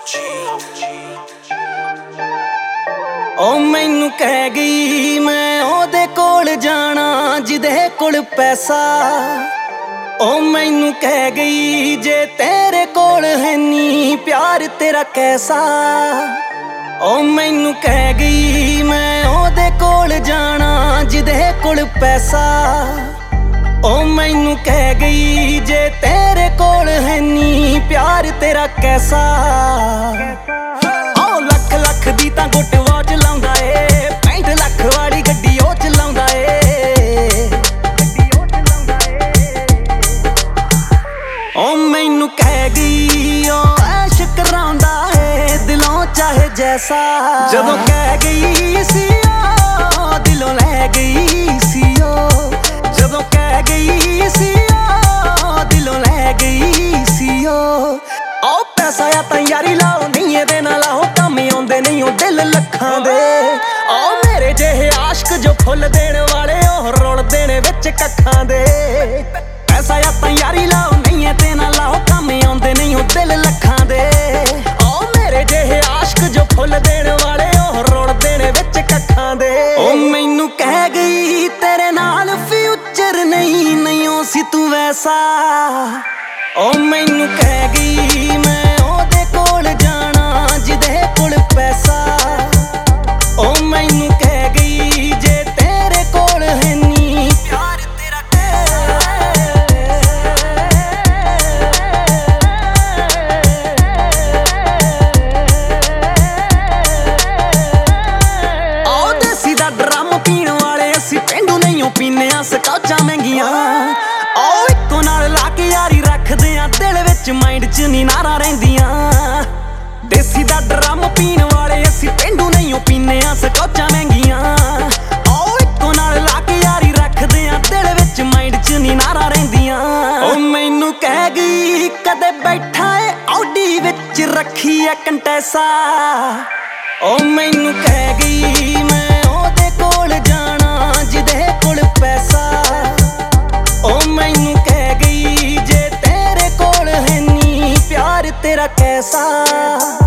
ओ मैनू कह गई मैं ओदे कोल जाना जिदे कोल पैसा। ओ मैनू कह गई जे तेरे कोल है नी प्यार तेरा कैसा। ओ मैनू कह गई मैं ओदे कोल जाना जिदे कोल पैसा। ओ मैनू कह गई जे तेरे कोल है नी प्यार तेरा कैसा। ओ लख लख दी तां गुट वॉच लाउंदा ए 65 लख वाली गड्डी ओ चलाउंदा ए। ओ मैनू कह गई ओ ऐश कराउंदा है दिलों चाहे जैसा। जदों कह गई सी ओ दिलों लै गई सी ओ। जदों कह गई सी ओ दिलों लै गई सी ओ पैसा या तां यारी लाओ नहीं एदे नाल लाओ कम आउंदे नहीं ओ दिल लखां दे। ओ मेरे जेहे आशिक जो फुल देण वाले ओ रुलदे ने विच कखां दे। पैसा या तां यारी लाओ नहीं एदे नाल लाओ कम आउंदे नहीं ओ दिल लखां दे। ओ मेरे जेहे आशिक जो फुल देण वाले ओ रुलदे ने विच कखां दे। ओ मैनू कह गई तेरे नाल फ्यूचर नहीं नहीं ओ सी तू वैसा। ओ मैनू कह गई मैं ओदे कोल जाना जिदे कोल पैसा। ओ मैनू कह गई जे तेरे कोल है नी प्यार तेरा ओ देसी दा ड्रम पीण वाले असी पेंडू नहीं ओ पीने आ स्कॉचां महंगियां। ओ इक्को नाल ला के यारी रखदे आ दिल विच माइंड च नी नारा रहिंदियां। देसी दा ड्रम पीण वाले असी पेंडू नहीं ओ पीने आ स्कॉचां महंगियां। ओ इक्को नाल ला के यारी रखदे आ दिल विच माइंड च नी नारा रहिंदियां। ओ मैनू कह गई कदे बैठा ए ऑडी विच रखी ए कंटैसा। ओ मैनू कह गई मैं ओदे कोल जाना जिदे कोल पैसा। ओ मैनू कह गई जे तेरे कोल है नी प्यार तेरा कैसा।